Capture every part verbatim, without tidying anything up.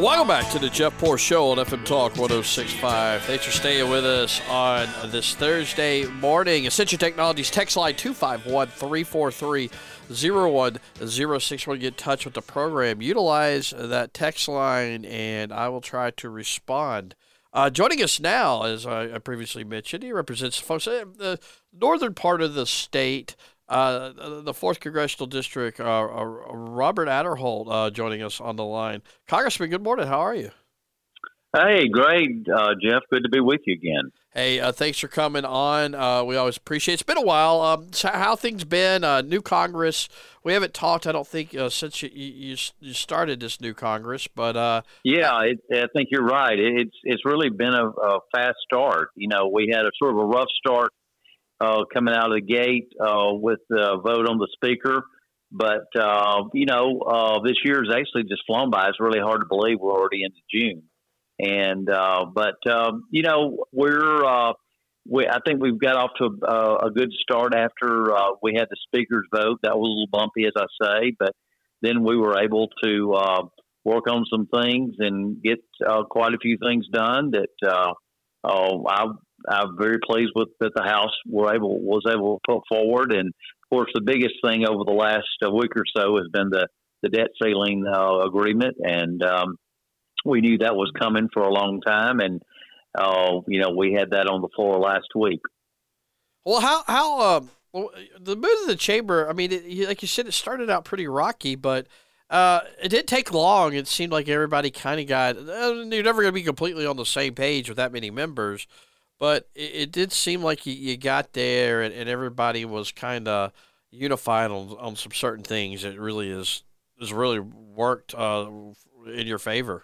Welcome back to the Jeff Poor Show on F M Talk one oh six point five. Thanks for staying with us on this Thursday morning. Ascension Technologies text line two five one, three four three, zero one zero six. Want to get in touch with the program, utilize that text line, and I will try to respond. Uh, joining us now, as I, I previously mentioned, he represents folks in the northern part of the state, uh, the fourth Congressional District. Uh, uh, Robert Aderholt uh, joining us on the line. Congressman, good morning. How are you? Hey, great, uh, Jeff. Good to be with you again. Hey, uh, thanks for coming on. Uh, we always appreciate it. It's been a while. Um, so how things been? Uh, new Congress. We haven't talked, I don't think, uh, since you, you you started this new Congress. But uh, yeah, it, I think you're right. It's it's really been a, a fast start. You know, we had a sort of a rough start uh, coming out of the gate uh, with the vote on the speaker. But, uh, you know, uh, this year has actually just flown by. It's really hard to believe we're already into June. And, uh, but, um, you know, we're, uh, we, I think we've got off to a, a good start after, uh, we had the speaker's vote. That was a little bumpy, as I say, but then we were able to, uh, work on some things and get, uh, quite a few things done that, uh, uh I, I'm very pleased with that the House were able, was able to put forward. And of course, the biggest thing over the last uh, week or so has been the, the debt ceiling, uh, agreement. And, um, we knew that was coming for a long time, and uh, you know, we had that on the floor last week. Well, how how uh, well, the mood of the chamber? I mean, it, like you said, it started out pretty rocky, but uh, it didn't take long. It seemed like everybody kind of got. Uh, you're never going to be completely on the same page with that many members, but it, it did seem like you, you got there, and, and everybody was kind of unified on on some certain things. It really is has really worked uh, in your favor.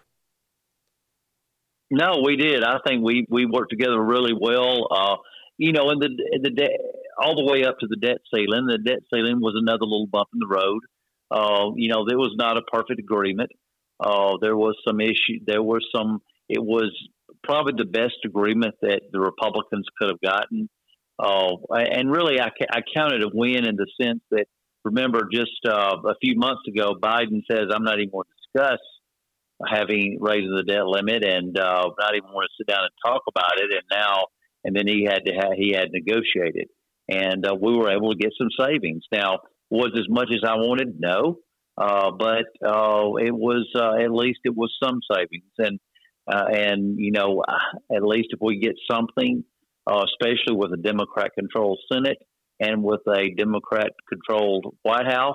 No, we did. I think we, we worked together really well. Uh, you know, and the the de- all the way up to the debt ceiling. The debt ceiling was another little bump in the road. Uh, you know, there was not a perfect agreement. Uh, there was some issue. There was some. It was probably the best agreement that the Republicans could have gotten. Uh, and really, I, I counted a win in the sense that, remember, just uh, a few months ago, Biden says, "I'm not even going to discuss having raising the debt limit and uh, not even want to sit down and talk about it." And now, and then he had to have, he had negotiated, and uh, we were able to get some savings. Now, was as much as I wanted? No, uh, but uh, it was uh, at least it was some savings, and uh, and you know, at least if we get something, uh, especially with a Democrat-controlled Senate and with a Democrat-controlled White House,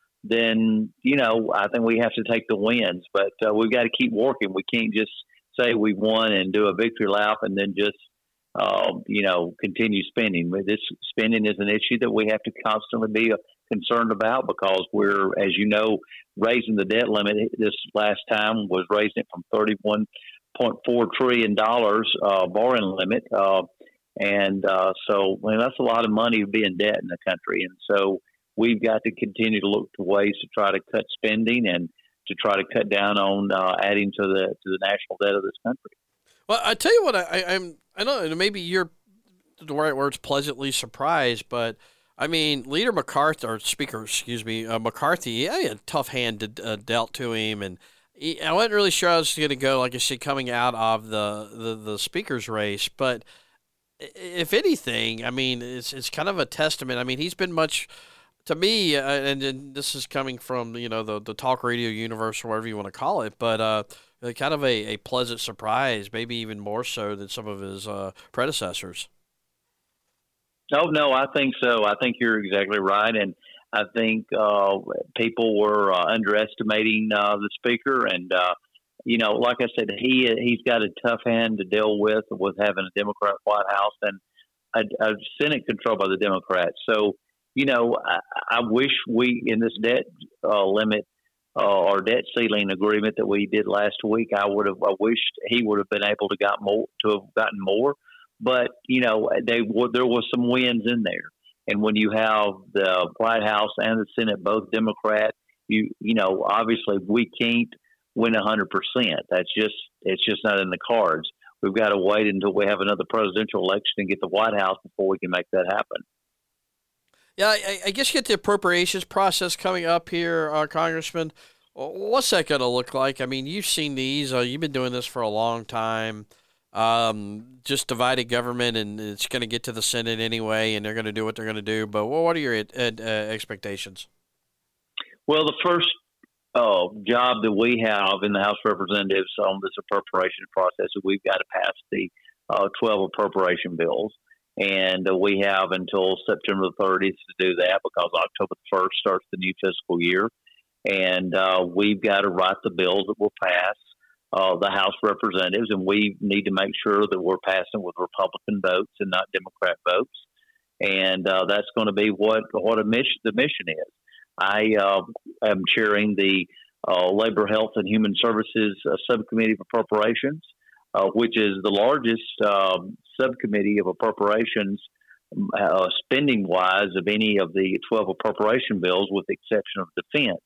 then, you know, I think we have to take the wins, but uh, we've got to keep working. We can't just say we won and do a victory lap and then just, uh, you know, continue spending. This spending is an issue that we have to constantly be concerned about because we're, as you know, raising the debt limit this last time was raising it from thirty-one point four trillion dollars uh, borrowing limit. Uh, and uh, so, I mean, that's a lot of money to be in debt in the country. And so, we've got to continue to look to ways to try to cut spending and to try to cut down on uh, adding to the to the national debt of this country. Well, I tell you what, I, I, I'm I don't know, maybe you're the right words, pleasantly surprised, but I mean, Leader McCarthy or Speaker, excuse me, uh, McCarthy, yeah, he had a tough hand to, uh, dealt to him, and he, I wasn't really sure I was going to go, like I said, coming out of the, the the Speaker's race, but if anything, I mean, it's it's kind of a testament. I mean, he's been much. To me, uh, and, and this is coming from, you know, the, the talk radio universe or whatever you want to call it, but uh, kind of a, a pleasant surprise, maybe even more so than some of his uh, predecessors. Oh, no, I think so. I think you're exactly right. And I think uh, people were uh, underestimating uh, the speaker. And, uh, you know, like I said, he, he's got a tough hand to deal with, with having a Democrat White House and a, a Senate controlled by the Democrats. So, you know, I, I wish we, in this debt uh, limit uh, or debt ceiling agreement that we did last week, I would have, I wished he would have been able to got more, to have gotten more. But, you know, they there was some wins in there. And when you have the White House and the Senate both Democrat, you you know, obviously we can't win one hundred percent. That's just, it's just not in the cards. We've got to wait until we have another presidential election and get the White House before we can make that happen. Yeah, I, I guess you get the appropriations process coming up here, uh, Congressman. Well, what's that going to look like? I mean, you've seen these. Uh, you've been doing this for a long time. Um, just divided government, and it's going to get to the Senate anyway, and they're going to do what they're going to do. But what are your uh, uh, expectations? Well, the first uh, job that we have in the House of Representatives on this appropriation process is we've got to pass the uh, twelve appropriation bills. And uh, we have until September thirtieth to do that because October first starts the new fiscal year. And uh, we've got to write the bills that will pass uh, the House of Representatives, and we need to make sure that we're passing with Republican votes and not Democrat votes. And uh, that's going to be what what a mission, the mission is. I uh, am chairing the uh, Labor, Health, and Human Services uh, Subcommittee of Appropriations, uh, which is the largest uh, subcommittee of appropriations uh, spending-wise of any of the twelve appropriation bills, with the exception of defense.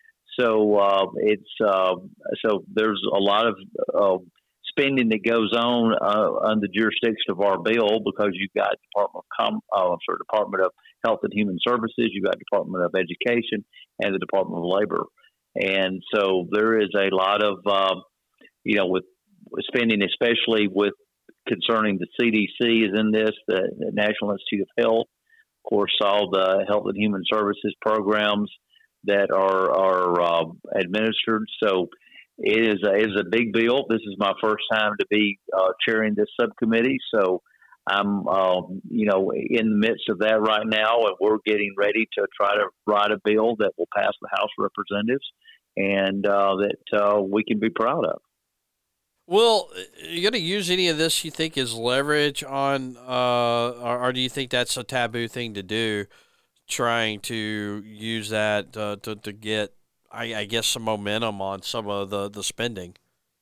So uh, it's uh, so there's a lot of uh, spending that goes on uh, under the jurisdiction of our bill, because you've got Department of Com- uh, sorry, Department of Health and Human Services, you've got Department of Education, and the Department of Labor, and so there is a lot of uh, you know with, with spending, especially with concerning the C D C is in this, the, the National Institute of Health, of course, all the Health and Human Services programs that are are uh, administered. So it is a, it is a big bill. This is my first time to be uh, chairing this subcommittee. So I'm uh, you know in the midst of that right now, and we're getting ready to try to write a bill that will pass the House of Representatives, and uh, that uh, we can be proud of. Well, are you going to use any of this, you think, as leverage on, uh, or, or do you think that's a taboo thing to do, trying to use that uh, to, to get, I, I guess, some momentum on some of the, the spending?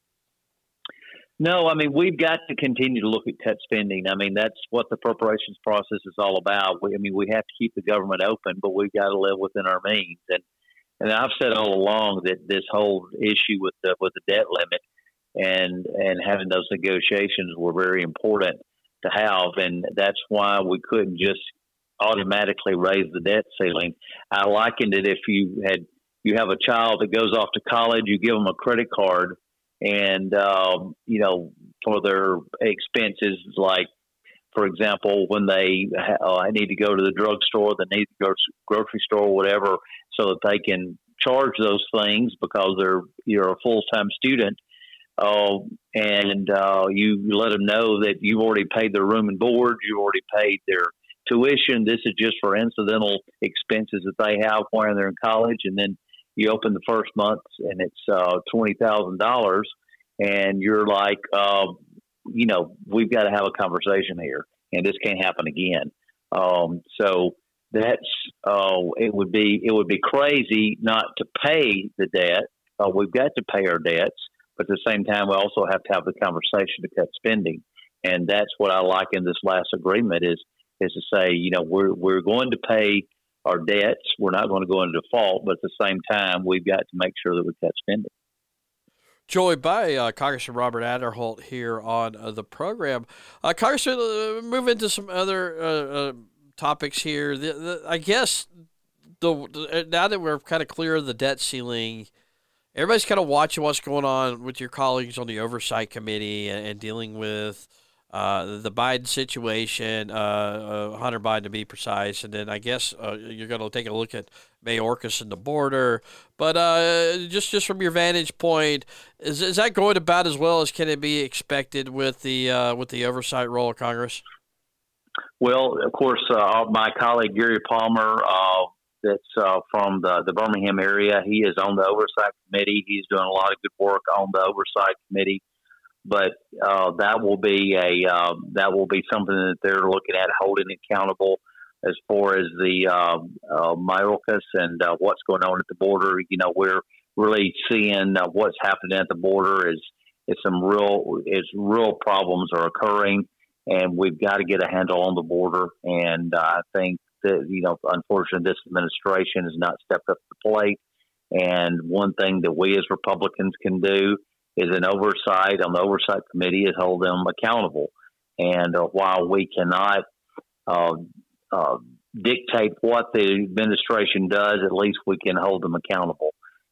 No, I mean, we've got to continue to look at cut spending. I mean, that's what the appropriations process is all about. We, I mean, we have to keep the government open, but we've got to live within our means. And and I've said all along that this whole issue with the with the debt limit and and having those negotiations were very important to have, and that's why we couldn't just automatically raise the debt ceiling. I likened it, if you had you have a child that goes off to college, you give them a credit card, and um, you know for their expenses, like for example, when they uh, need to go to the drugstore, they need to go to the grocery store, whatever, so that they can charge those things because they're you're a full time student. Uh, and uh, you let them know that you've already paid their room and board, you've already paid their tuition. This is just for incidental expenses that they have while they're in college. And then you open the first month and it's uh, twenty thousand dollars, and you're like, uh, you know, we've got to have a conversation here, and this can't happen again. Um, so that's uh, it would be it would be crazy not to pay the debt. Uh, we've got to pay our debts. But at the same time, we also have to have the conversation to cut spending, and that's what I like in this last agreement is is to say, you know, we're we're going to pay our debts. We're not going to go into default, but at the same time, we've got to make sure that we cut spending. Joined by uh, Congressman Robert Aderholt here on uh, the program. Uh, Congressman, uh, move into some other uh, uh, topics here. The, the, I guess the, the now that we're kind of clear of the debt ceiling, everybody's kind of watching what's going on with your colleagues on the Oversight Committee and, and dealing with uh, the Biden situation, uh, uh, Hunter Biden to be precise, and then I guess uh, you're going to take a look at Mayorkas and the border. But uh, just just from your vantage point, is is that going about as well as can it be expected with the uh, with the oversight role of Congress? Well, of course, uh, my colleague Gary Palmer. Uh, That's uh, from the, the Birmingham area. He is on the Oversight Committee. He's doing a lot of good work on the Oversight Committee. But uh, that will be a uh, that will be something that they're looking at holding accountable as far as the uh, uh, Mayorkas and uh, what's going on at the border. You know, we're really seeing uh, what's happening at the border is is some real is real problems are occurring, and we've got to get a handle on the border. And uh, I think that, you know, unfortunately, this administration has not stepped up to the plate. And one thing that we as Republicans can do is an oversight on the Oversight Committee is hold them accountable. And uh, while we cannot uh, uh, dictate what the administration does, at least we can hold them accountable.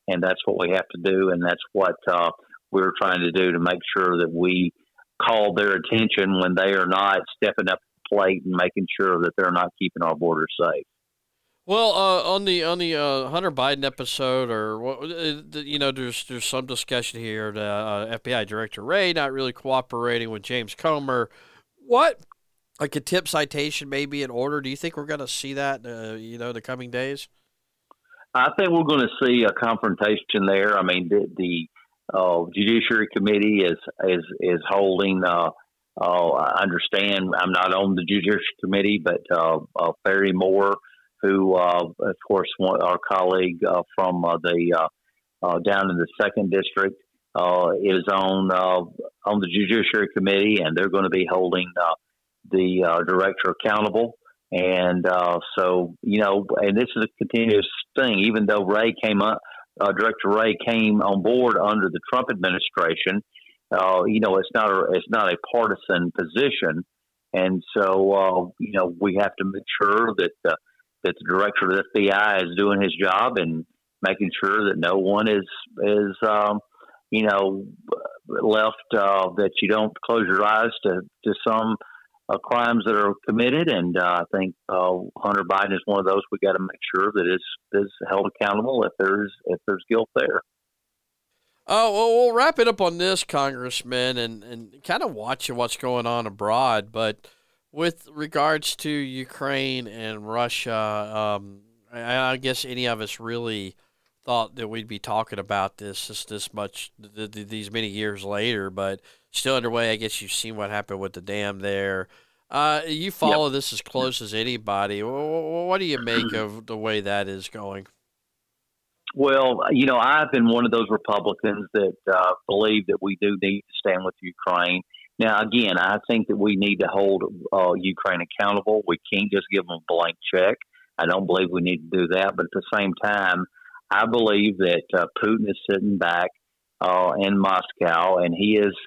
and that's what we have to do, and that's what uh, we're trying to do to make sure that we call their attention when they are not stepping up the plate and making sure that they're not keeping our borders safe. Well, uh, on the on the uh, Hunter Biden episode, or what, uh, you know, there's there's some discussion here that uh, F B I Director Wray not really cooperating with James Comer. What, like a tip citation maybe in order? Do you think we're going to see that, uh, you know, in the coming days? I think we're going to see a confrontation there. I mean, the, the uh, Judiciary Committee is is is holding. Uh, uh, I understand I'm not on the Judiciary Committee, but uh, uh, Barry Moore, who, uh, of course, one, our colleague uh, from uh, the uh, uh, down in the second district, uh, is on uh, on the Judiciary Committee, and they're going to be holding uh, the uh, director accountable. And uh, so, you know, and this is a continuous thing. Even though Wray came up, uh, Director Wray came on board under the Trump administration, uh, you know, it's not a it's not a partisan position, and so uh, you know we have to make sure that. Uh, that the director of the F B I is doing his job and making sure that no one is, is um, you know, left, uh, that you don't close your eyes to, to some uh, crimes that are committed. And uh, I think uh, Hunter Biden is one of those we got to make sure that is, is held accountable if there's, if there's guilt there. Oh, well, we'll wrap it up on this, Congressman, and, and kind of watching what's going on abroad. But with regards to Ukraine and Russia, um, I, I guess any of us really thought that we'd be talking about this this, this much th- th- these many years later, but still underway. I guess you've seen what happened with the dam there. Uh, you follow yep. this as close as anybody. What do you make of the way that is going? Well, you know, I've been one of those Republicans that uh, believe that we do need to stand with Ukraine. Now, again, I think that we need to hold uh, Ukraine accountable. We can't just give them a blank check. I don't believe we need to do that. But at the same time, I believe that uh, Putin is sitting back uh, in Moscow, and he is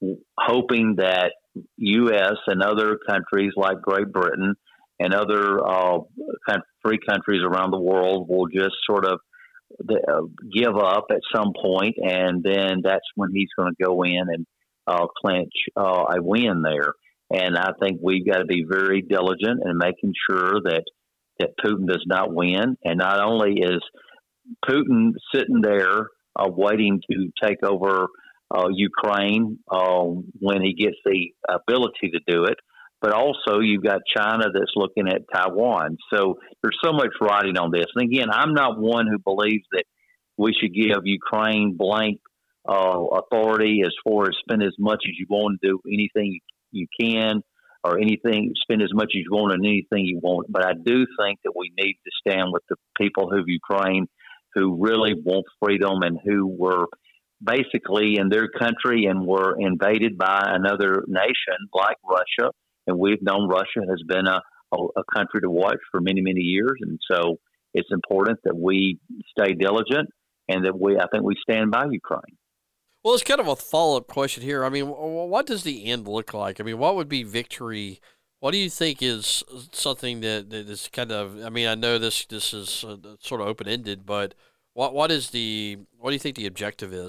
hoping that U S and other countries like Great Britain and other uh, free countries around the world will just sort of uh, give up at some point, and then that's when he's going to go in and Uh, clinch uh, a win there. And I think we've got to be very diligent in making sure that, that Putin does not win. And not only is Putin sitting there uh, waiting to take over uh, Ukraine uh, when he gets the ability to do it, but also you've got China that's looking at Taiwan. So there's so much riding on this. And again, I'm not one who believes that we should give Ukraine blank Uh, authority as far as spend as much as you want to do anything you, you can, or anything, spend as much as you want on anything you want. But I do think that we need to stand with the people of Ukraine who really want freedom and who were basically in their country and were invaded by another nation like Russia. And we've known Russia has been a, a, a country to watch for many, many years. And so it's important that we stay diligent and that we, I think we stand by Ukraine. Well, it's kind of a follow-up question here. I mean, what does the end look like? I mean, what would be victory? What do you think is something that, that is kind of? I mean, I know this this is uh, sort of open-ended, but what what is the what do you think the objective is?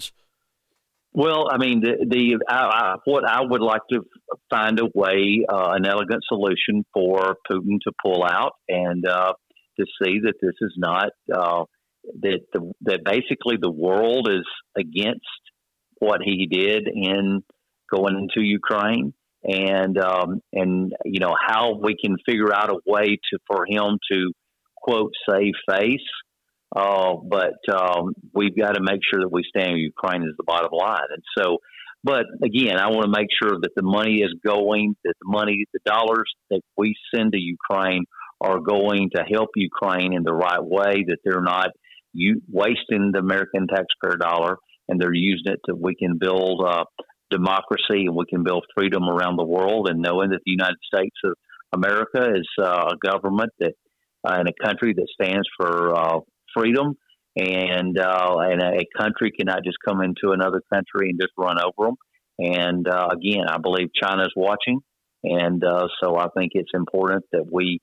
Well, I mean, the the I, I, what I would like to find a way, uh, an elegant solution for Putin to pull out and uh, to see that this is not uh, that the, that basically the world is against what he did in going into Ukraine, and um, and you know how we can figure out a way to for him to quote save face, uh, but um, we've got to make sure that we stand with Ukraine is the bottom line. And so, but again, I want to make sure that the money is going, that the money, the dollars that we send to Ukraine are going to help Ukraine in the right way, that they're not you wasting the American taxpayer dollar. And they're using it to we can build uh, democracy and we can build freedom around the world. And knowing that the United States of America is uh, a government that uh, and a country that stands for uh, freedom, and uh, and a country cannot just come into another country and just run over them. And uh, again, I believe China's watching, and uh, so I think it's important that we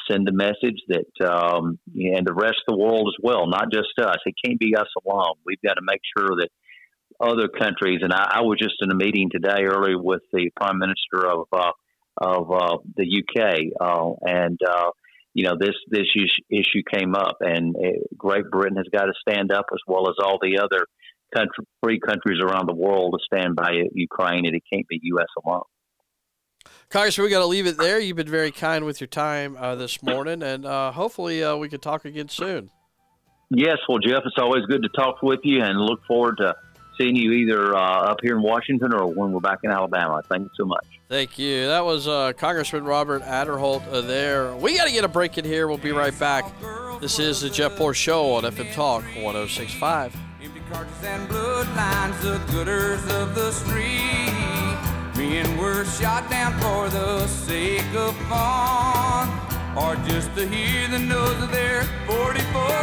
send the message that, um, and the rest of the world as well, not just us. It can't be us alone. We've got to make sure that other countries, and I, I was just in a meeting today earlier with the Prime Minister of uh, of uh, the U K, uh, and uh, you know this this issue came up, and uh, Great Britain has got to stand up as well as all the other country, free countries around the world to stand by Ukraine, and it can't be U S alone. Congressman, we got to leave it there. You've been very kind with your time uh, this morning, and uh, hopefully uh, we can talk again soon. Yes, well, Jeff, it's always good to talk with you, and look forward to seeing you either uh, up here in Washington or when we're back in Alabama. Thank you so much. Thank you. That was uh, Congressman Robert Aderholt uh, there. We got to get a break in here. We'll be right back. This is the Jeff Poor Show on F M Talk one oh six point five. Empty cartridges and bloodlines, the gooders of the street. Men were shot down for the sake of fun, or just to hear the nose of their forty-four